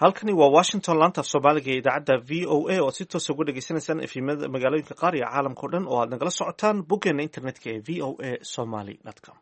halkani waa washington laanta af soomaaliga ee idaacadda v o a oo si toosa uga dhagaysanaysaan efimada magaalooyinka qaar iyo caalamkao dhan oo aad nagala socotaan boggeena internetka ee v o a somaly com.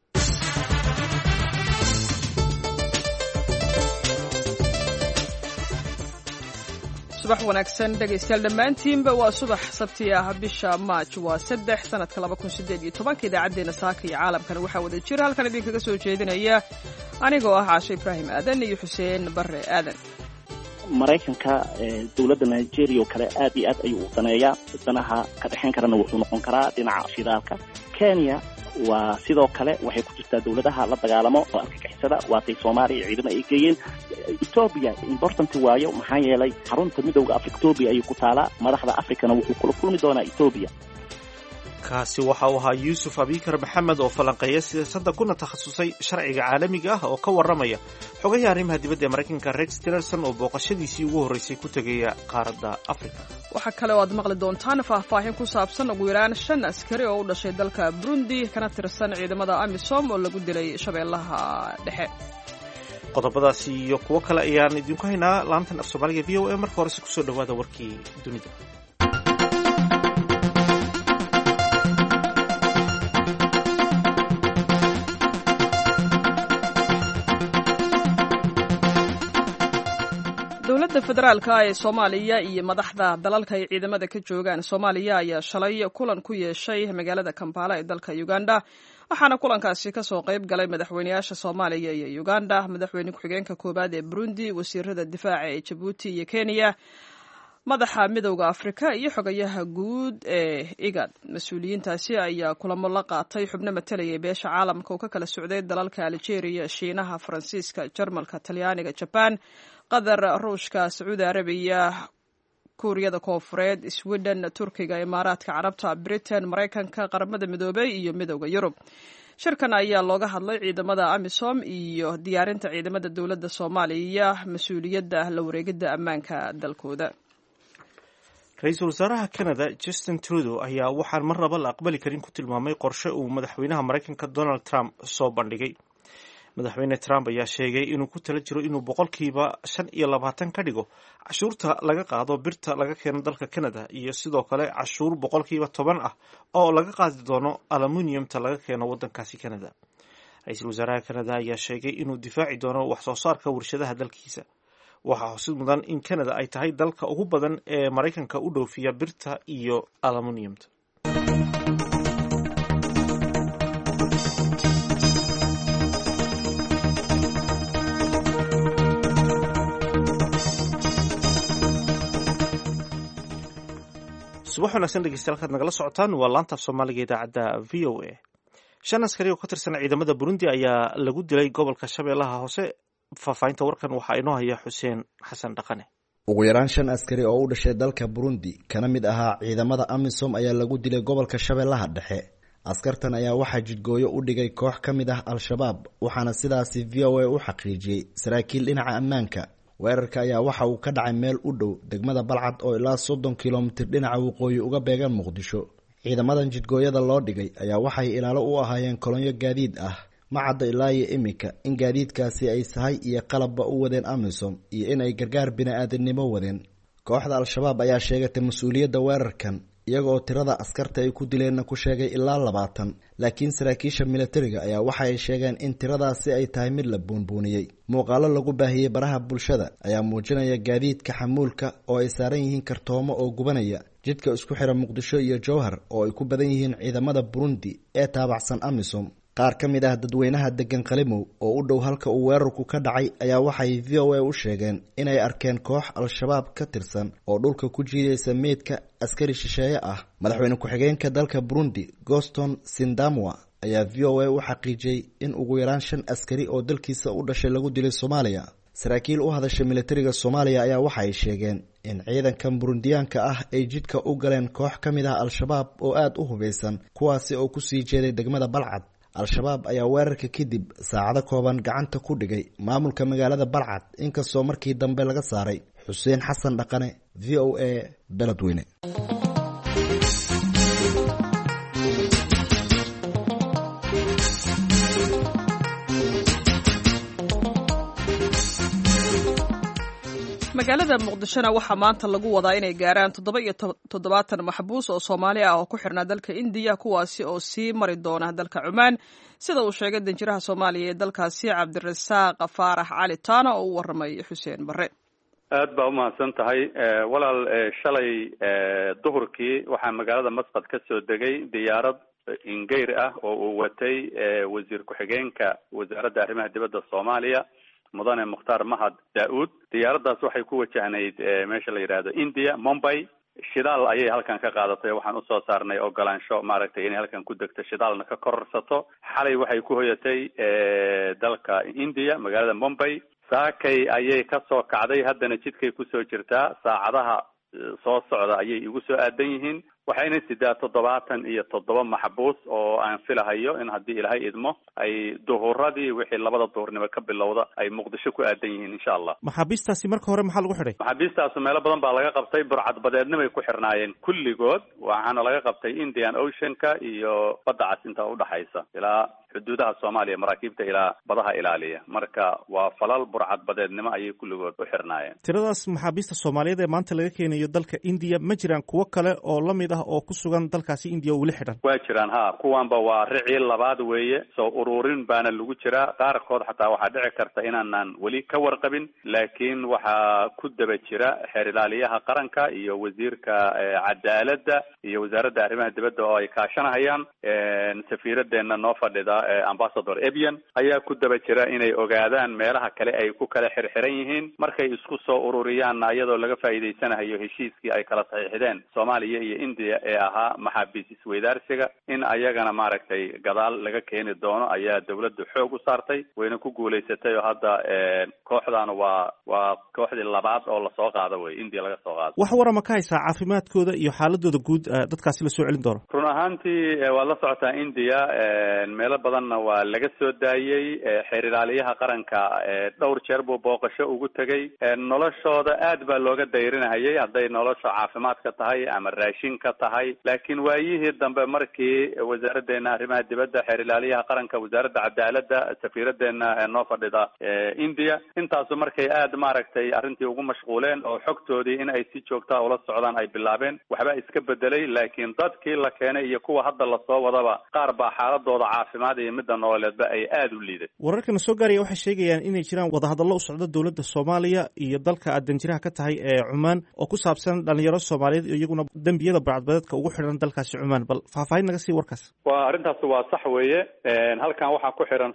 subax wanaagsan dhegaystayaal dhammaantiinba waa subax sabti ah bisha maaj waa 3 sanadka 2018 idaacaddeenna saaka iyo caalamkana waxaa wada jira halkan idinkaga soo jeedinaya anigoo ah caasho ibraahim aadan iyo xuseen barre aadan. maraykanka dowladda nigeria oo kale aad iyo aad ayuu u daneeyaa danaha ka dhexeyn karana wuxuu noqon karaa dhinaca shidaalka. Kenya waa sidoo kale waxay ku jirtaa dowladaha la dagaalamo oo argagixisada waatay Soomaaliya ciidamo ay geeyeen. Ethiopia important waayo maxaa yeelay xarunta midowga Afrika Ethiopia ayuu ku taalaa madaxda Afrikana wuxuu kula kulmi doonaa Ethiopia. kaasi waxa uu ahaa yuusuf abikar maxamed oo falanqeeya siyaasadda kuna takhasusay sharciga caalamiga ah oo ka warramaya xogayaha arrimaha dibadda ee maraykanka Rex Tillerson oo booqashadiisii ugu horreysay ku tegaya qaaradda Afrika. waxaa kale oo aad maqli doontaan faahfaahin ku saabsan ugu yaraan 5 askari oo u dhashay dalka Burundi kana tirsan ciidamada AMISOM oo lagu dilay shabeellaha dhexe. qodobadaasi iyo kuwo kale ayaan idinku haynaa laantan af Soomaaliga v o a marka hore si ku soo dhawaada warkii dunida. dowladda federaalka ee Soomaaliya iyo madaxda dalalka ay ciidamada ka joogaan Soomaaliya ayaa shalay kulan ku yeeshay magaalada Kampala ee dalka Uganda waxaana kulankaasi ka soo qayb galay madaxweynayaasha Soomaaliya iyo Uganda, madaxweyne ku-xigeenka koobaad ee Burundi, wasiirada difaaca ee Djibouti iyo Kenya, madaxa midowga Afrika iyo xogayaha guud ee IGAD. mas-uuliyiintaasi ayaa kulamo la qaatay xubno matalayay beesha caalamka oo ka kala socday dalalka Algeria, Shiinaha, Faransiiska, Jarmalka, Talyaaniga, Japan, Qatar, Ruushka, Sacuudi Arabiya, Kuuriyada Koonfureed, Sweden, Turkiga, Imaaraadka Carabta, Britain, Maraykanka, Qaramada Midoobay iyo midowga Yurub. shirkan ayaa looga hadlay ciidamada AMISOM iyo diyaarinta ciidamada dowladda Soomaaliya mas-uuliyadda la wareegidda ammaanka dalkooda. ra-iisul wasaaraha Canada Justin Trudeau ayaa waxaan mar raba la aqbali karin ku tilmaamay qorshe uu madaxweynaha Maraykanka Donald Trump soo bandhigay. madaxweyne Trump ayaa sheegay inuu ku tala jiro inuu 25% ka dhigo cashuurta laga qaado birta laga keeno dalka Canada iyo sidoo kale cashuur 10% ah oo laga qaadi doono aluminiumta laga keeno waddankaasi Canada. ra-iisul wasaaraha Canada ayaa sheegay inuu difaaci doono wax soo saarka warshadaha dalkiisa. waxaa xusid mudan in Canada ay tahay dalka ugu badan ee Maraykanka u dhoofiya birta iyo aluminiumta. subax wanaagsan dhegeystayaal kaad nagala socotaan waa laanta af Soomaaliga idaacadda v o a. 5 askari oo ka tirsan ciidamada Burundi ayaa lagu dilay gobolka Shabeellaha Hoose. faahfaahinta warkan waxaa inoo haya Xuseen Xasan Dhaqane. ugu yaraan 5 askari oo u dhashay dalka Burundi kana mid ahaa ciidamada AMISOM ayaa lagu dilay gobolka Shabeellaha Dhexe. askartan ayaa waxaa jidgooyo u dhigay koox ka mid ah Al-Shabaab waxaana sidaasi VOA u xaqiijiyay saraakiil dhinaca ammaanka. weerarka ayaa waxa uu ka dhacay meel u dhow degmada Balcad oo ilaa 30 kilomitir dhinaca waqooyi uga beegan Muqdisho. ciidamadan jidgooyada loo dhigay ayaa waxay ilaalo u ahaayeen kolonyo gaadiid ah. ma cadda ilaa iyo imika in gaadiidkaasi ay sahay iyo qalabba u wadeen AMISOM iyo in ay gargaar bini'aadanimo wadeen. kooxda Al-Shabaab ayaa sheegatay mas-uuliyadda weerarkan iyagoo tirada askarta ay ku dileenna ku sheegay ilaa 20 laakiin saraakiisha militariga ayaa waxa ay sheegeen in tiradaasi ay tahay mid la buunbuuniyey. muuqaalo lagu baahiyey baraha bulshada ayaa muujinaya gaadiidka xamuulka oo ay saaran yihiin kartoomo oo gubanaya jidka isku xira Muqdisho iyo Jowhar oo ay ku badan yihiin ciidamada Burundi ee taabacsan AMISOM. qaar ka mid ah dadweynaha degan Qalimow oo u dhow halka uu weerarku ka dhacay ayaa waxay VOA u sheegeen inay arkeen koox Al-Shabaab ka tirsan oo dhulka ku jiidaysa meedka askari shisheeye ah. madaxweyne ku-xigeenka dalka Burundi Gaston Sindamwa ayaa VOA u xaqiijiyay in ugu yaraan 5 askari oo dalkiisa u dhashay lagu dilay Soomaaliya. saraakiil u hadasha militariga Soomaaliya ayaa waxay sheegeen in ciidankan Burundiyaanka ah ay jidka u galeen koox ka mid ah Al-Shabaab oo aad u hubeysan kuwaasi oo ku sii jeeday degmada Balcad. Al-Shabaab ayaa weerarka kadib saacado kooban gacanta ku dhigay maamulka magaalada Balcad inkastoo markii dambe laga saaray. Xuseen Xasan Dhaqane, VOA, Beledweyne. magaalada muqdishona waxaa maanta lagu wadaa inay gaaraan 77 maxbuus oo Soomaali ah oo ku xirnaa dalka India kuwaasi oo sii mari doona dalka Cumaan sida uu sheegay danjiraha Soomaaliya ee dalkaasi Cabdirasaaq Faarax Cali Taana oo u waramay Xuseen Barre. aad baa umahadsan tahay walaal shalay duhurkii waxaa magaalada Masqad ka soo degay diyaarad ingeyr ah oo uu watay wasiir ku-xigeenka wasaaradda arrimaha dibadda Soomaaliya mudane Mukhtaar Mahad Daa'uud. diyaaradaas waxay ku wajahnayd meesha la yiraahdo India, Mumbai. shidaal ayay halkan ka qaadatay. waxaan usoo saarnay ogolaansho maaragtay inay halkan ku degto shidaalna ka kororsato. xalay waxay ku hoyatay dalka India, magaalada Mumbai. saakay ayay ka soo kacday, haddana jidkay kusoo jirtaa. saacadaha soo socda ayay igu soo aadan yihiin. waxayna sidaa 77 maxbuus oo aan filahayo in haddii ilaahay idmo ay duhuradii wixii labada duhurnimo ka bilowda ay muqdisho ku aadan yihiin insha Allah. maxaabiistaasi marka hore maxaa lagu xidhay? maxaabiistaasi meelo badan baa laga qabtay. burcadbadeednimay ku xirnaayeen kulligood. waxaana laga qabtay Indian Ocean-ka iyo badda cas inta u dhaxaysa ilaa xuduudaha Soomaaliya, maraakiibta ilaa badaha ilaaliya. marka waa falal burcadbadeednimo ayay kulligood u xirnaayeen. tiradaas maxaabiista Soomaaliyeed ee maanta laga keenayo dalka India ma jiraan kuwo kale oo la mid oo ku sugan dalkaasi India oo wali xidhan? waa jiraan kuwanba waa ricii labaad weeye. soo ururin baana lagu jiraa. qaarkood xataa waxaa dhici karta inaanan weli ka warqabin, laakiin waxaa ku daba jira xeer ilaaliyaha qaranka iyo wasiirka cadaaladda iyo wasaaradda arrimaha dibadda oo ay kaashanahayaan. safiiradeena noo fadhida ambassador Ebian ayaa ku daba jira inay ogaadaan meelaha kale ay ku kala xirxiran yihiin. markay isku soo ururiyaan iyadoo laga faa'iideysanayo heshiiskii ay kala saxiixdeen Soomaaliya iyo India ee ahaa maxaabiis isweydaarsiga, in ayagana maaragtay gadaal laga keeni doono ayaa dawladdu xoog u saartay. wayna ku guulaysatay oo hadda kooxdan waa kooxdii labaad oo lasoo qaado wey, India laga soo qaado. wax warama ka haysaa caafimaadkooda iyo xaaladooda guud dadkaasi la soo celin doono? run ahaantii waad la socotaa India meelo badanna waa laga soo daayey. xeer ilaaliyaha qaranka dhowr jeer buu booqasho ugu tegey. noloshooda aad baa looga dayrinahayay, hadday nolosha caafimaadka tahay ama raashinka tahay. laakiin waayihii dambe markii wasaaraddeena arrimaha dibadda, xeer ilaaliyaha qaranka, wasaaradda cadaaladda, safiiradeena noo fadhida India, intaasu markay aad maaragtay arrintii ugu mashquuleen oo xogtoodii in ay si joogtaa ula socdaan ay bilaabeen, waxbaa iska bedelay. laakiin dadkii la keenay iyo kuwa hadda lasoo wadaba qaar baa xaaladooda caafimaad iyo midda nololeedba ay aad u liiday. wararkana soo gaaraya waxay sheegayaan inay jiraan wadahadallo u socda dowladda Soomaaliya iyo dalka aad danjiraha ka tahay ee Cumaan oo ku saabsan dhalinyaro Soomaaliyeed iyaguna dambiyada burcadbadeedka ugu xiran dalkaasi Cumaan. bal faahfaahin naga sii warkaas. waa arrintaas waa sax weeye. halkan waxaa ku xiran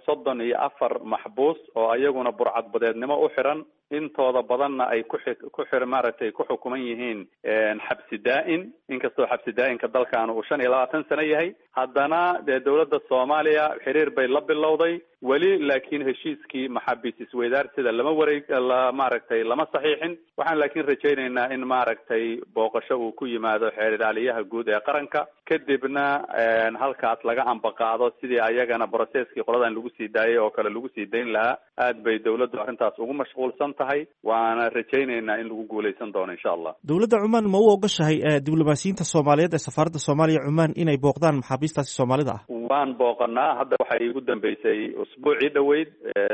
34 maxbuus oo ayaguna burcadbadeednimo u xiran. intooda badanna ay maaragtay ku xukuman yihiin xabsi daa'in. inkastoo xabsi daa'inka dalkan uu 25 sano yahay, haddana dee dawladda Soomaaliya xiriir bay la bilowday weli. laakiin heshiiskii maxaabiis isweydaarsiga maaragtay lama saxiixin. waxaan laakiin rajaynaynaa in maaragtay booqasho uu ku yimaado xeer ilaaliyaha guud ee qaranka, kadibna halkaas laga ambaqaado sidii ayagana processkii qoladan lagu sii daayay oo kale lagu sii dayn lahaa. aad bay dawladdu arrintaas ugu mashquulsan tahay, waana rajaynaynaa in lagu guulaysan doono insha Allah. dawladda Cumaan ma u ogashahay diblomaasiyiinta Soomaaliyeed ee safaaradda Soomaaliya Cumaan inay booqdaan maxaabiistaasi Soomaalida ah? waan booqanaa. hadda waxay igu dambeysay usbuucii dhaweyd.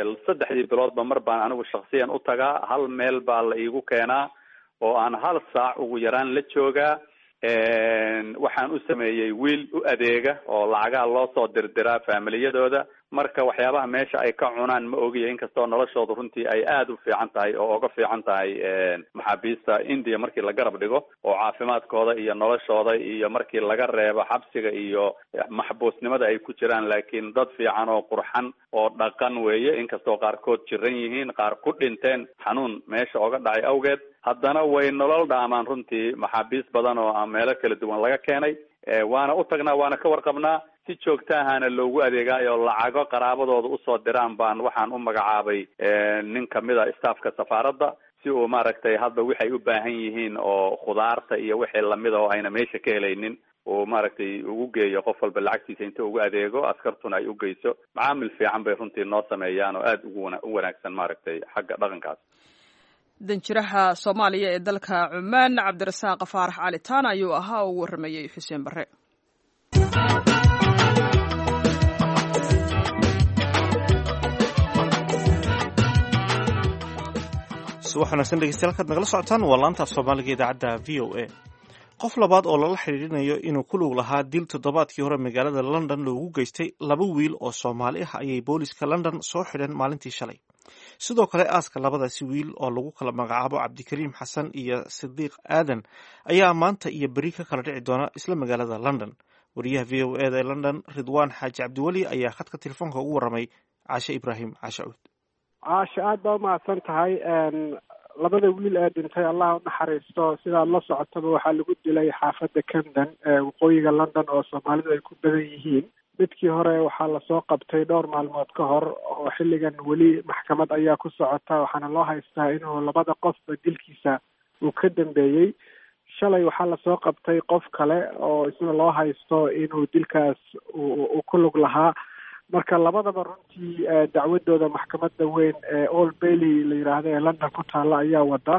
3 biloodba mar baan anigu shakhsiyan u tagaa. hal meel baa la iigu keenaa oo aan 1 saac ugu yaraan la joogaa. waxaan u sameeyey wiil u adeega oo lacagaha loo soo dirdiraa faamiliyadooda. marka waxyaabaha meesha ay ka cunaan ma ogiya, inkastoo noloshooda runtii ay aad u fiican tahay oo uga fiican tahay maxaabiista India markii la garab dhigo, oo caafimaadkooda iyo noloshooda iyo markii laga reebo xabsiga iyo maxbuusnimada ay ku jiraan. laakiin dad fiican oo qurxan oo dhaqan weeye, inkastoo qaarkood jiran yihiin, qaar ku dhinteen xanuun meesha oga dhacay awgeed. haddana way nolol dhaamaan runtii maxaabiis badan oo meelo kala duwan laga keenay. waana u tagnaa, waana ka warqabnaa. si joogtaahana loogu adeegaayo lacago qaraabadooda usoo diraan baan waxaan u magacaabay nin kamid a staafka safaaradda, si uu maaragtay hadda waxay u baahan yihiin oo khudaarta iyo wixii lamida oo ayna meesha ka helaynin oo maaragtay ugu geeyo qof walba lacagtiisa inta ugu adeego, askartuna ay u geyso. macaamil fiican bay runtii noo sameeyaan oo aad u wanaagsan maaragtay xagga dhaqankaas. danjiraha Soomaaliya ee dalka Cumaan Cabdirasaaq Faarax Cali Taana ayuu ahaa oo waramayay Xuseen Barre. subax wanaagsan dhegeystayaal kaad nagala socotaan waa laanta af soomaaliga idaacadda v o a qof labaad oo lala xidhiirinayo inuu ku lug lahaa dil toddobaadkii hore magaalada london loogu geystay 2 wiil oo soomaali ah ayay booliska london soo xidheen maalintii shalay sidoo kale aaska labadaasi wiil oo lagu kala magacaabo cabdikariim xasan iyo sidiiq aadan ayaa maanta iyo beri ka kala dhici doona isla magaalada london wariyaha v o eda ee london ridwaan xaaji cabdiweli ayaa khadka telefoonka ugu warramay caashe ibraahim caashe cuud. caashe aad baa umahadsan tahay. labada wiil ee dhintay allah u naxariisto sidaad la socotaba waxaa lagu dilay xaafadda camden ee waqooyiga london oo soomaalidu ay ku badan yihiin. midkii hore waxaa lasoo qabtay dhowr maalmood ka hor oo xilligan weli maxkamad ayaa ku socota waxaana loo haystaa inuu labada qofba dilkiisa uu ka dambeeyey. shalay waxaa lasoo qabtay qof kale oo isna loo haysto inuu dilkaas uu ku lug lahaa. marka labadaba runtii dacwadooda maxkamadda weyn ee Old Bailey la yiraahdo ee London ku taalla ayaa wada.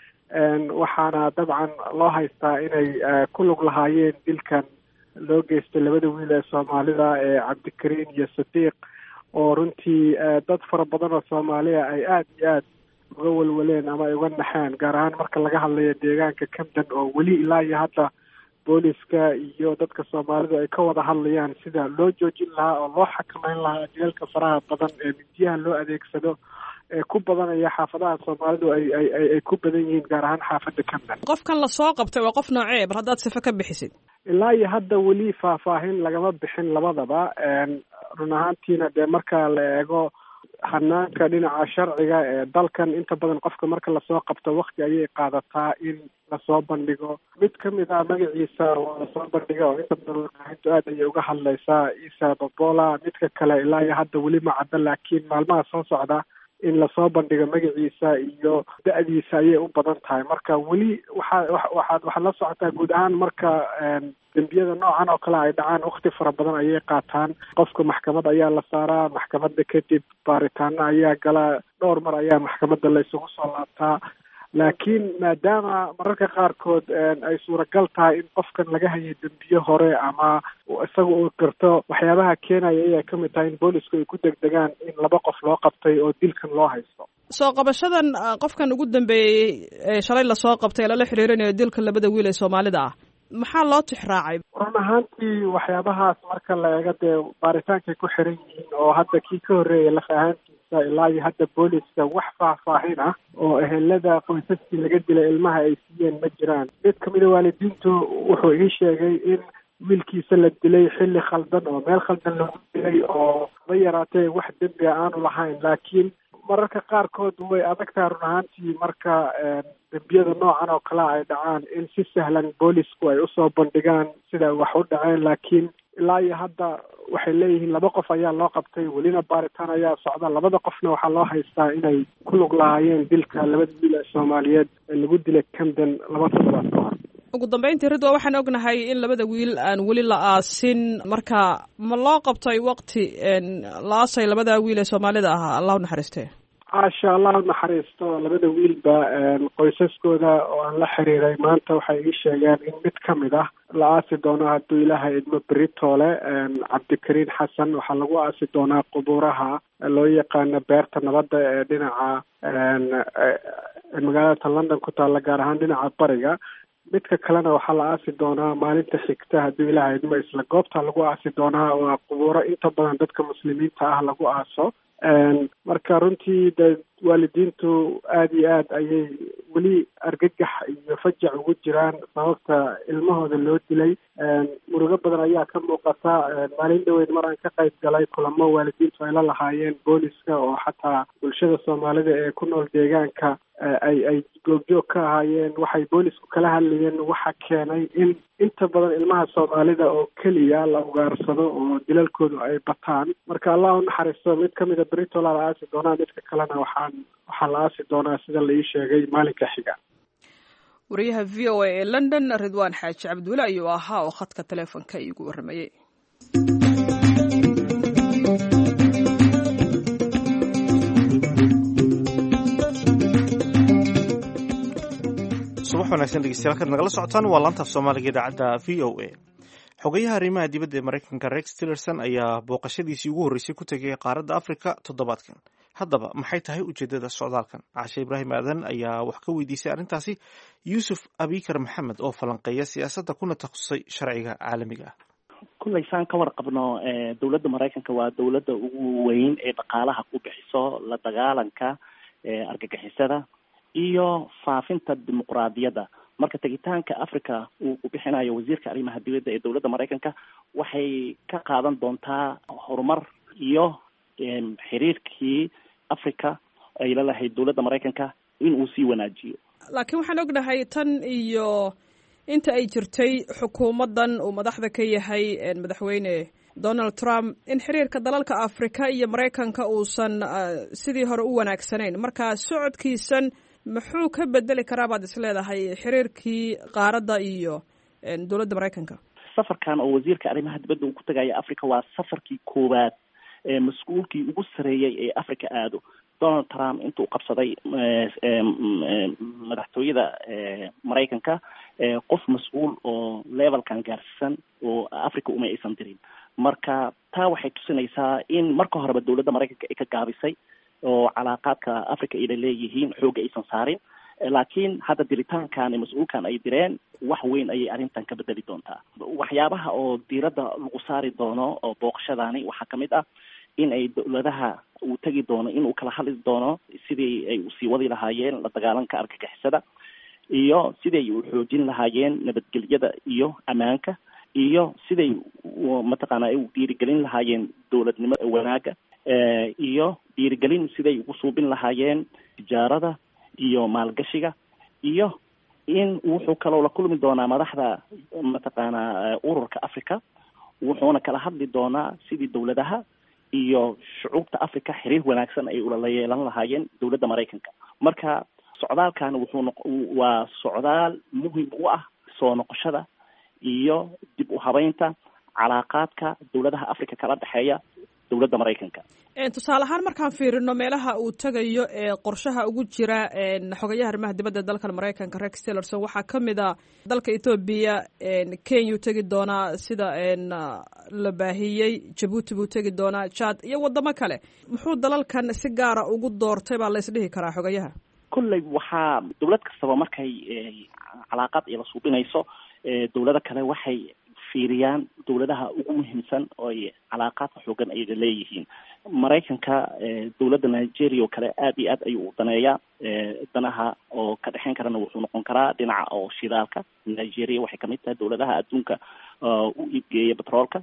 waxaana dabcan loo haystaa inay ku lug lahaayeen dilkan loo geystay labada wiil ee Soomaalida ee Cabdikariin iyo Sidiiq oo runtii dad fara badan oo Soomaaliya ay aad iyo aad uga walwaleen ama ay uga naxeen gaar ahaan marka laga hadlayo deegaanka Camden oo weli ilaa iyo hadda booliska iyo dadka Soomaalidu ay ka wada hadlayaan sida loo joojin lahaa oo loo xakameyn lahaa jeelka faraha badan ee midiyaha loo adeegsado ee ku badanaya xaafadaha Soomaalidu ay ku badan yihiin gaar ahaan xaafadda Camden. qofkan la soo qabtay waa qof noocee bar haddaad sifa ka bixisid? ilaa iyo hadda weli faahfaahin lagama bixin labadaba. run ahaantiina dee marka la eego hanaanka dhinaca sharciga ee dalkan inta badan qofka marka lasoo qabto waqti ayay qaadataa in lasoo bandhigo. mid kamid ah magaciisa waa lasoo bandhiga oo inta badan warbaahintu aad ayay uga hadlaysaa Isa Bobola. midka kale ilaa iyo hadda weli ma cadda laakiin maalmaha soo socda in lasoo bandhigo magaciisa iyo da-diisa ayay u badan tahay. marka weli waxaad la socotaa guud ahaan marka dembiyada noocan oo kale ay dhacaan waqti fara badan ayay qaataan. qofka maxkamad ayaa la saaraa, maxkamadda kadib baaritaano ayaa gala, dhowr mar ayaa maxkamadda la isugu soo laabtaa. laakiin maadaama mararka qaarkood ay suuragal tahay in qofkan laga hayay dembiyo hore ama isaga uu qirto, waxyaabaha keenaya ayay ka mid tahay in boolisku ay ku degdegaan in 2 qof loo qabtay oo dilkan loo haysto. soo qabashadan qofkan ugu dambeeyey ee shalay lasoo qabtay lala xiriirinayo dilka labada wiil ee Soomaalida ah maxaa loo tixraacay? run ahaantii waxyaabahaas marka la eego dee baaritaankay ku xiran yihiin oo hadda kii ka horreeyay laf ahaantiisa ilaa iyo hadda booliska wax faahfaahin ah oo ehelada qoysaskii laga dilay ilmaha ay siiyeen ma jiraan. mid kamid a waalidiintu wuxuu ii sheegay in wiilkiisa la dilay xilli khaldan oo meel khaldan lagu dilay oo ma yaraatee wax dembi aanu lahayn. laakiin mararka qaarkood way adagtahay run ahaantii marka dembiyada noocan oo kale ay dhacaan in si sahlan boolisku ay usoo bandhigaan sida wax u dhaceen. laakiin ilaa iyo hadda waxay leeyihiin 2 qof ayaa loo qabtay, welina baaritaan ayaa socda. 2 qofna waxaa loo haystaa inay ku lug lahaayeen dilka labada wiil ee Soomaaliyeed ee lagu dilay Camden 2 toddobaad ka hor. ugu dambeyntii Ridwa waxaan ognahay in labada wiil aan weli la aasin. marka ma loo qabtay waqti la aasay labada wiil ee Soomaalida ah? allah u naxariistee. caasha allah u naxariisto. labada wiilba qoysaskooda oo aan la xiriiray maanta waxay ii sheegeen in mid kamid ah la aasi doono hadduu ilaahay idmo beritoole. Cabdikariin xasan waxaa lagu aasi doonaa qubuuraha loo yaqaano beerta nabadda ee dhinaca magaalada London ku taalla gaar ahaan dhinaca bariga. midka kalena waxaa la aasi doonaa maalinta xigta hadduu ilaahay idmo isla goobta lagu aasi doonaa. waa qubuuro inta badan dadka muslimiinta ah lagu aaso. marka runtii de waalidiintu aad iyo aad ayay weli argagax iyo fajac ugu jiraan sababta ilmahooda loo dilay. murugo badan ayaa ka muuqata. maalin dhaweyd mar aan ka qayb galay kulamo waalidiintu ay la lahaayeen booliska oo xataa bulshada Soomaalida ee ku nool deegaanka ay goobjoog ka ahaayeen. waxay boolisku kala hadlayeen waxa keenay in inta badan ilmaha Soomaalida oo keliya la ugaarsado oo dilalkoodu ay bataan. marka allah u naxariisto. mid kamid a beritola la aasi doonaa, midka kalena waxaa la aasi doonaa sida la ii sheegay maalinka xiga. wariyaha v o a ee London Ridwaan Xaaji Cabdiweli ayuu ahaa oo khadka telefoonka iigu warramayay. subax wanaagsan dhegeystayaal kaad nagala socotaan waa laanta af Soomaaliga idaacadda v o a. xogayaha arrimaha dibadda ee Mareykanka Rex Tillerson ayaa booqashadiisii ugu horreysay ku tegay qaaradda Afrika toddobaadkan haddaba maxay tahay ujeedada socdaalkan? cashe ibraahim aadan ayaa wax ka weydiisay arrintaasi yuusuf abikar maxamed oo falanqeeya siyaasadda kuna takhasusay sharciga caalamiga ah. kullay saan ka warqabno dowladda maraykanka waa dowladda ugu weyn ee dhaqaalaha ku bixiso la dagaalanka argagixisada iyo faafinta dimuqraadiyadda. marka tegitaanka africa uu ku bixinayo wasiirka arrimaha dibadda ee dowladda maraykanka waxay ka qaadan doontaa horumar iyo xiriirkii africa ay la lahayd dowladda maraykanka in uu sii wanaajiyo. laakiin waxaan ognahay tan iyo inta ay jirtay xukuumaddan uu madaxda ka yahay madaxweyne Donald Trump in xiriirka dalalka Afrika iyo Maraykanka uusan sidii hore u wanaagsanayn. marka socodkiisan muxuu ka bedeli karaa baad isleedahay xiriirkii qaaradda iyo dowladda Maraykanka? safarkan oo wasiirka arrimaha dibadda uu ku tagayo Afrika waa safarkii koowaad mas'uulkii ugu sareeyay ee Afrika aado. Donald Trump intuu qabsaday madaxtooyada Maraykanka qof mas'uul oo levelkan gaarsan oo Afrika uma aysan dirin. marka taa waxay tusinaysaa in marka horeba dowladda Maraykanka ay ka gaabisay oo calaaqaadka Afrika ay leeyihiin xoog aysan saarin. laakiin hadda diritaankan mas'uulkan ay direen wax weyn ayay arrintan ka bedeli doontaa. waxyaabaha oo diiradda lagu saari doono oo booqashadaani waxaa kamid ah in ay dowladaha uu tegi doono inuu kala hadli doono sidii ay usii wadi lahaayeen la dagaalanka argagixisada iyo siday u xoojin lahaayeen nabadgelyada iyo ammaanka iyo siday mataqaana ay u dhiirigelin lahaayeen dowladnimo wanaaga iyo dhiirigelin siday ugu suubin lahaayeen tijaarada iyo maalgashiga iyo in wuxuu kaloo la kulmi doonaa madaxda mataqaana ururka Africa wuxuuna kala hadli doonaa sidii dowladaha iyo shucuubta Afrika xiriir wanaagsan ay ula yeelan lahaayeen dowladda Maraykanka. marka socdaalkan waa socdaal muhiim u ah soo noqoshada iyo dib u habeynta calaaqaadka dowladaha Afrika kala dhexeeya dowladda Maraykanka. tusaale ahaan markaan fiirino meelaha uu tagayo ee qorshaha ugu jira xogayaha arrimaha dibadda dalka Maraykanka Rex Tillerson waxaa ka mid ah dalka Ethiopia, Kenya uu tagi doonaa sida la baahiyey, Djibouti buu tagi doonaa, Chad iyo wadamo kale. muxuu dalalkan si gaara ugu doortay baa la isdhihi karaa xogayaha? kullay waxaa dowlad kastaba markay calaaqaad ay la suubinayso dowlado kale waxay fiiriyaan dowladaha ugu muhiimsan oo ay calaaqaadka xoogan ay leeyihiin. Maraykanka dowladda Nigeria oo kale aad iyo aad ayuu u daneeyaa danaha oo ka dhexeyn karana wuxuu noqon karaa dhinaca oo shidaalka. Nigeria waxay kamid tahay dowladaha adduunka u iibgeeya petroolka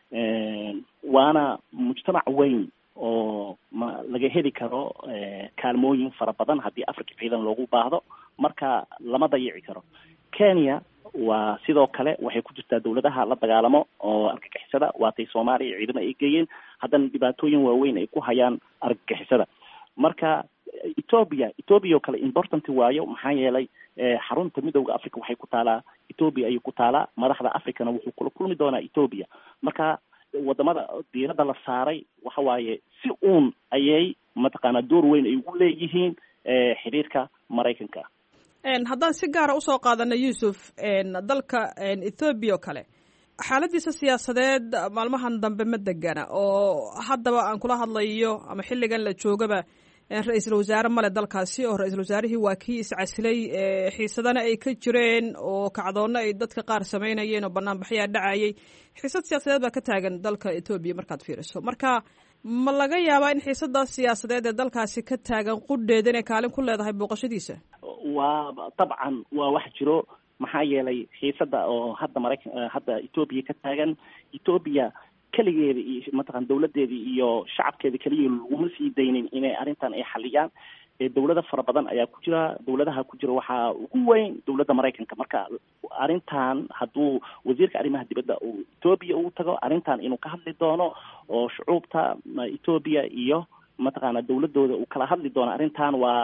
waana mujtamac weyn oo laga heli karo kaalmooyin fara badan haddii Afrika ciidan loogu baahdo. marka lama dayici karo. Kenya waa sidoo kale waxay ku jirtaa dowladaha la dagaalamo oo argagixisada waatay Soomaaliya ciidamo ay geeyeen haddana dhibaatooyin waaweyn ay ku hayaan argagixisada. marka Ethiopia oo kale important waayo maxaa yeelay xarunta midowga Afrika waxay ku taalaa Ethiopia ayay ku taalaa. madaxda Afrikana wuxuu kula kulmi doonaa Ethiopia. marka wadamada diiradda la saaray waxa waaye si uun ayay mataqaana door weyn ay ugu leeyihiin xiriirka Maraykanka. haddaan si gaara usoo qaadana Yuusuf, dalka Ethiopia oo kale xaaladiisa siyaasadeed maalmahan dambe ma degana oo haddaba aan kula hadlayo ama xilligan la joogaba ra-iisul wasaare male dalkaasi oo ra-iisul wasaarihii waa kii iscasilay, xiisadana ay ka jireen oo kacdoonna ay dadka qaar samaynayeen oo banaanbaxyaa dhacayay. xiisad siyaasadeed baa ka taagan dalka Ethiopia markaad fiiriso. marka ma laga yaabaa in xiisadaas siyaasadeed ee dalkaasi ka taagan qudheeda inay kaalin ku leedahay booqashadiisa? waa dabcan waa wax jiro maxaa yeelay xiisada oo hadda Ethiopia ka taagan. Ethiopia kaligeeda iyo mataqan dowladeeda iyo shacabkeeda kaliya laguma sii daynin inay arrintan ay xaliyaan. dowlado fara badan ayaa ku jira. dowladaha ku jira waxaa ugu weyn dowladda Maraykanka. marka arrintan hadduu wasiirka arrimaha dibadda uu Ethiopia uu tago arrintan inuu ka hadli doono oo shucuubta Ethiopia iyo mataqaana dowladooda uu kala hadli doono arrintan waa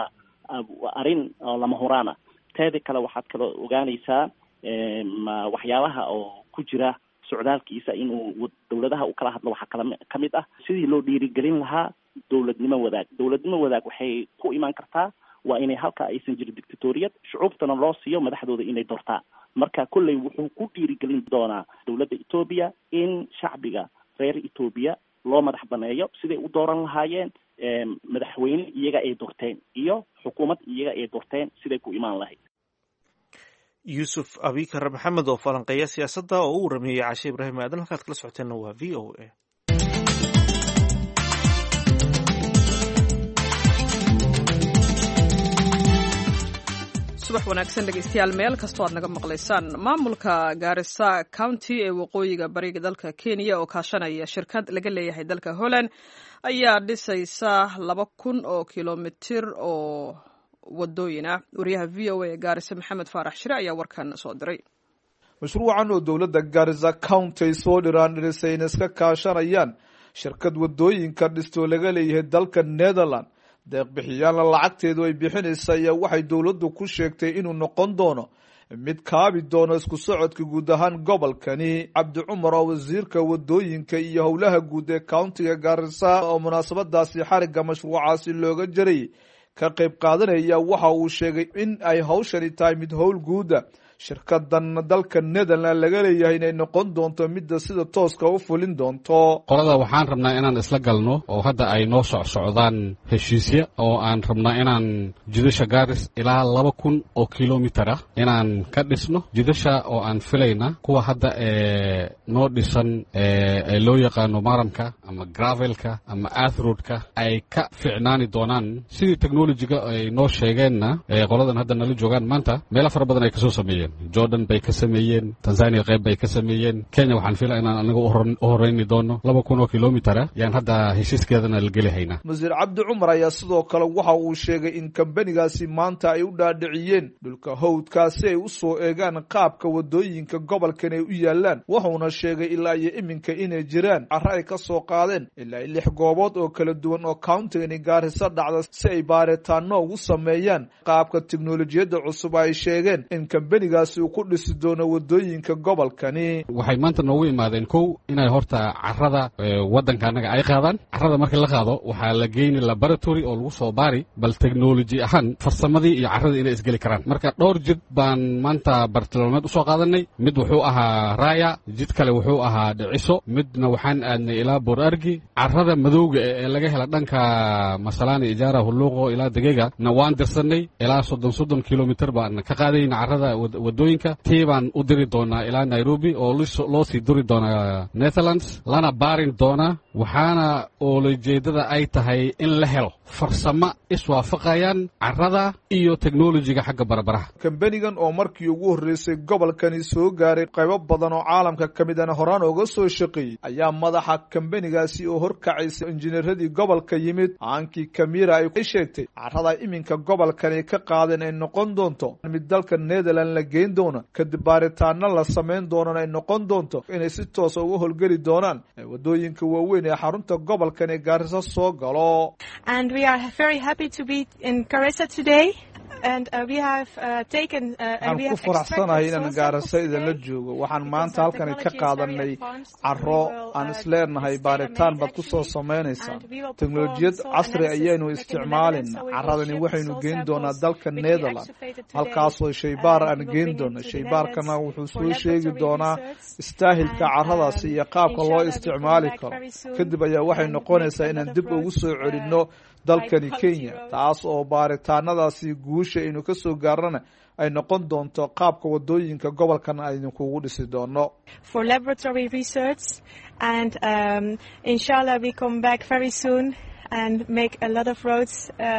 arrin lama huraan ah. teeda kale waxaad kala ogaanaysaa waxyaabaha oo ku jira socdaalkiisa inuu dowladaha uu kala hadlo waxaa kala kamid ah sidii loo dhiirigelin lahaa dowladnimo wadaag. dowladnimo wadaag waxay ku imaan kartaa waa inay halka aysan jirin dictatoriyad, shucuubtana loo siiyo madaxdooda inay doortaan. marka kolley wuxuu ku dhiirigelin doonaa dowladda Ethiopia in shacbiga reer Ethiopia loo madax baneeyo siday u dooran lahaayeen madaxweyne iyaga ay doorteen iyo xukuumad iyaga ay doorteen siday ku imaan lahayd. yuusuf abikar maxamed oo falanqeeya siyaasadda oo u warameeyey cashe ibraahim aadan, halkaad kala socoteenna waa v o a. subax wanaagsan dhegeystayaal, meel kastoo aad naga maqlaysaan. maamulka Garissa County ee waqooyiga bariga dalka Kenya oo kaashanaya shirkad laga leeyahay dalka Holland ayaa dhisaysa 2,000 oo kilomitir oo wadooyin ah. wariyaha v o a ee Garissa Maxamed Faarax Shire ayaa warkan soo diray. mashruucan oo dowladda Garissa County soo dhiraandhirisay inay iska kaashanayaan shirkad wadooyinka dhistoo laga leeyahay dalka Netherlands. deeq-bixiyaalna lacagteedu ay bixinaysa ayaa waxay dowladdu ku sheegtay inuu noqon doono mid kaabi doono isku socodka guud ahaan gobolkani. Cabdi Cumar oo wasiirka wadooyinka iyo howlaha guud ee countiga Garissa oo munaasabadaasi xarigga mashruucaasi looga jaray ka qayb qaadanaya waxa uu sheegay in ay hawshani tahay mid howl guuda shirkadan dalka Netherlands laga leeyahay inay noqon doonto midda sida tooska u fulin doonto. qolada waxaan rabnaa inaan isla galno oo hadda ay noo socdaan heshiisya oo aan rabnaa inaan jidasha Garis ilaa 2,000 oo kilomitir ah inaan ka dhisno jidasha oo aan filayna kuwa hadda noo dhisan ee loo yaqaano maramka ama gravelka ama earth roadka ay ka fiicnaani doonaan sidii technology-ga ay noo sheegeenna qoladan hadda nala joogaan maanta meelo fara badan ay kasoo sameeyeen. Jordan bay ka sameeyeen, Tanzania qayb bay ka sameeyeen, Kenya waxaan filayaa inaan anaga u horeyni doono 2,000 oo kilomitir yaan hadda heshiiskeedana la geli haynaa. Wasiir Cabdi Cumar ayaa sidoo kale waxa uu sheegay in kambanigaasi maanta ay u dhaadhiciyeen dhulka hawdkaasi ay u soo eegaan qaabka wadooyinka gobolkan ay u yaalaan. wuxuuna sheegay ilaa iyo iminka inay jiraan carro ay ka soo qaadeen ilaa 6 goobood oo kala duwan oo countigani Garissa dhacda si ay baaritaano ugu sameeyaan qaabka tiknoolajiyadda cusub. ay sheegeen in kambaniga uu ku dhisi doono wadooyinka gobolkani. waxay maanta noogu imaadeen kow inay horta carrada waddanka anaga ay qaadaan. carrada markii la qaado waxaa la geeyni laboratory oo lagu soo baari bal technology ahaan farsamadii iyo carrada inay isgeli karaan. marka dhowr jid baan maanta bartilmaameed u soo qaadanay. mid wuxuu ahaa Raaya, jid kale wuxuu ahaa Dhiciso, midna waxaan aadnay ilaa Boorargi. carrada madowga ee laga hela dhanka Masalani, Ijaara, Huluuqo ilaa Degega na waan dirsanay ilaa 30 kilomitir baan ka qaadayna carrada wadooyinka. tii baan u diri doonaa ilaa Nairobi oo loo sii duri doonaa Netherlands lana baarin doonaa. waxaana oolejeedada ay tahay in la helo farsamo iswaafaqayaan carrada iyo technology-ga xagga barbaraha. kambanigan oo markii ugu horreysay gobolkani soo gaaray qaybo badan oo caalamka ka mid ah horaan uga soo shaqeeyey ayaa madaxa kambanigaasi oo horkacaysa injineeradii gobolka yimid Anki Kamira ay sheegtay carrada iminka gobolkani ka qaadeen ay noqon doonto mid dalka Netherlands la geyn doono kadib baaritaano la sameyn doonana ay noqon doonto inay si toos ah uga howlgeli doonaan wadooyinka waaweyn ee xarunta gobolkan ee Garissa soo galo. And we are very happy to be in Garissa today. And we have taken and we have faraxsanahay inaan Garissa idin la joogo. waxaan maanta halkan ka qaadanay carro aan isleenahay baaritaan bad ku soo sameynaysaa. teknolojiyad casri ayaynu isticmaalinaa. carradani waxaynu geyn doonaa dalka Netherlands halkaas oo shaybaar aan geyn doono. shaybaarkana wuxuu soo sheegi doonaa istaahilka carradaasi iyo qaabka loo isticmaali karo. kadib ayaa waxay noqonaysaa inaan dib ugu soo celinno dalkani Kenya, taas oo baaritaanadaasi guusha aynu ka soo gaarnana ay noqon doonto qaabka wadooyinka gobolkan aynu kugu dhisi doono. For laboratory research and inshallah we come back very soon and make a lot of roads,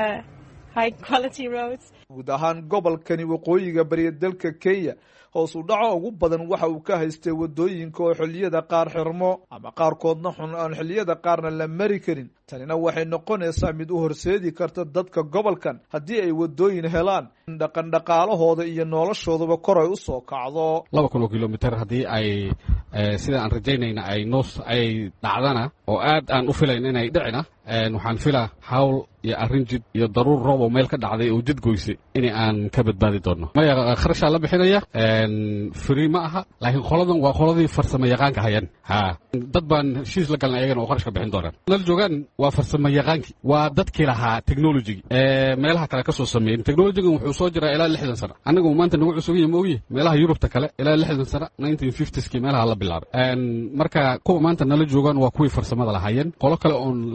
high quality roads. guud ahaan gobolkani waqooyiga bariga dalka Kenya hoos u dhaco ugu badan waxa uu ka haystay wadooyinka oo xilliyada qaar xirmo ama qaarkoodna xun aan xilliyada qaarna la mari karin. tanina waxay noqonaysaa mid u horseedi karta dadka gobolkan haddii ay wadooyin helaan dhaqaalahooda iyo noloshooduba kor ay u soo kacdo. 2,000 kilomitir haddii ay sida aan rajaynayna ay dhacdana oo aad aan u filayn inay dhicina waxaan filaa hawl iyo arrin jid iyo daruur roob oo meel ka dhacday oo jid goysay in aan ka badbaadi doono. maya kharashaa la bixinaya free ma aha, laakiin qoladan waa qoladii farsamo yaqaanka hayan. dad baan heshiis la galnay ayagana oo kharash ka bixin doonaan. nala joogaan waa farsamo yaqaankii, waa dadkii lahaa technology meelaha kale ka soo sameeyeen. technology-gan wuxuu soo jiraa ilaa 60 sano. anagu maanta nagu cusub yahay mooyee meelaha Yurubta kale ilaa 60 sano 1950s meelaha la bilaabay. marka kuwa maanta nala joogaan waa kuwii farsamada lahaayeen. qolo kale oon la galnay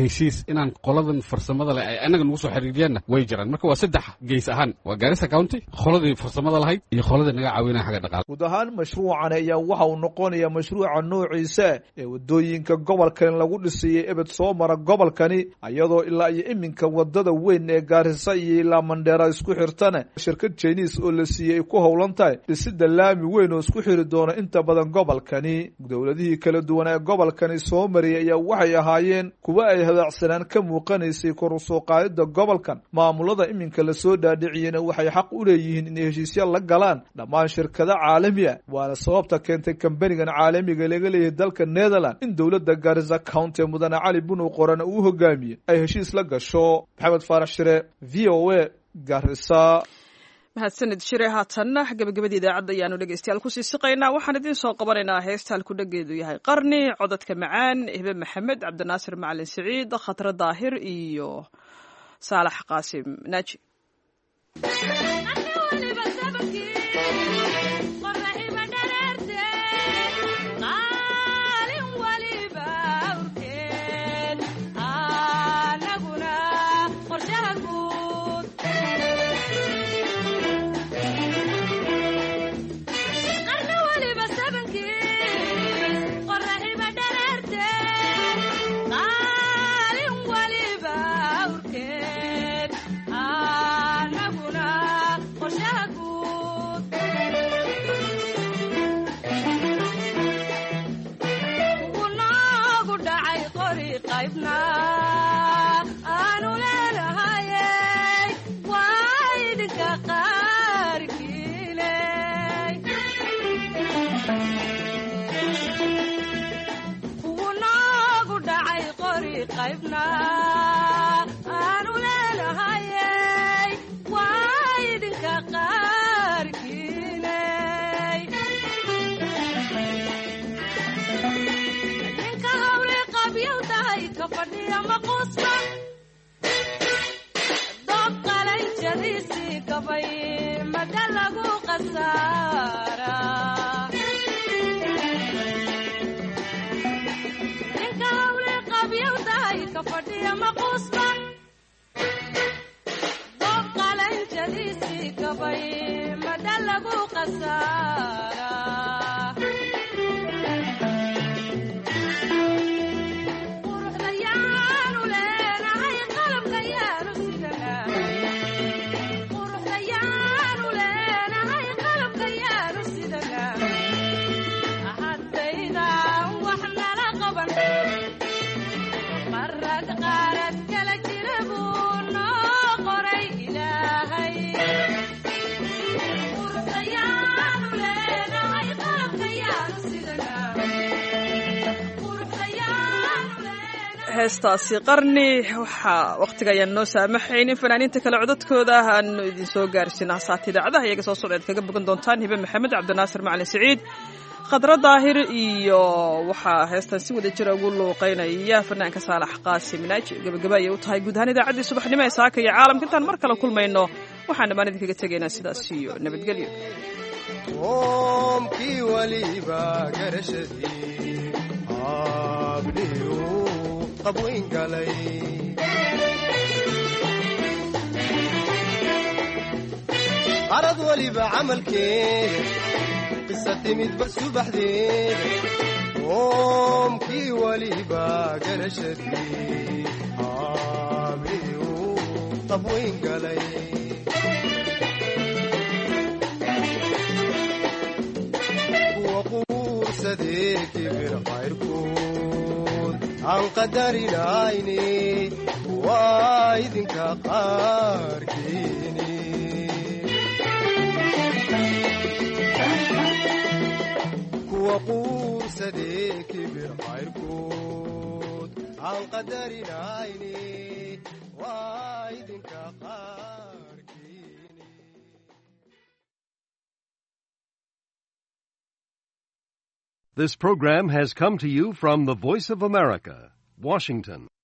heshiis inaan qoladan farsamada leh ay anaga nagu soo xiriiriyeenna way jiraan. Marka waa saddex gees ahaan, waa Garissa County, qoladii farsamada lahayd iyo qoladii naga caawinaya xagga dhaqaale. guud ahaan mashruucan ayaa waxa uu noqonayaa mashruuca noociisa ee wadooyinka gobolkan lagu dhisayay ebed soo mara gobolkani, iyadoo ilaa iyo iminka wadada weyn ee Garissa iyo ilaa Mandera isku xirtana shirkad Chinese oo la siiyay ku howlan tahay dhisida laami weyn oo isku xiri doona inta badan gobolkani. dowladihii kala duwan ee gobolkani soo mariyay ayaa waxay ahaayeen kuwa ay hadaacsanaan ka muuqanaysay kor u soo qaadida gobolkan. maamulada iminka la soo dhaadhiciyena waxay xaq u leeyihiin inay heshiisyo la galaan dhammaan shirkada caalami ah, waana sababta keentay kambanigan caalamiga laga leeyahay dalka Netherlands in dowladda Garissa County mudane Cali Bunow Qorane uu hogaamiye ay heshiis la gasho. Maxamed Faarax Shire, VOA, Garissa. mahadsanid Shire. haatanna gabagabadii idaacadda ayaanu dhegaystayaal kusii siqaynaa. waxaan idiin soo qabanaynaa heesta halku dhageedu yahay qarni, codadka macaan Hibe Maxamed, Cabdinaasir Macalin Siciid, Khatra Daahir iyo Saalax Qaasim Naaji. heestaasi qarni waxaa waqtiga ayaan noo saamaxaynin fanaaniinta kale codadkooda aanu idin soo gaarsiinaa saati idaacadaha iyaga soo socdeed kaga bogan doontaan Hibe Maxamed, Cabdinaasir Macalin Siciid, Khadra Daahir iyo waxaa heestan si wada jira ugu luuqeynaya fanaanka Saalax Qaasim Naaji. gabagaba ayay u tahay guud ahaan idaacaddii subaxnimo ee saaka iyo caalamka. intaan mar kale kulmayno waxaan dhammaan idinkaga tegaynaa sidaas iyo nabadgelyo. qoomkii waliba garashadii abniyo qabweyn galay arad waliba camalkeeda qisa timidba subaxdeeda qoomkii waliba garashadii abniyo qabweyn galay kuwa quursadee kibir qayrkood aan qadarinayne waa idinka qaarkiini kuwa quursadee kibir qayrkood aan qadarinayne waa idinka qaarkiini. This program has come to you from the Voice of America, Washington.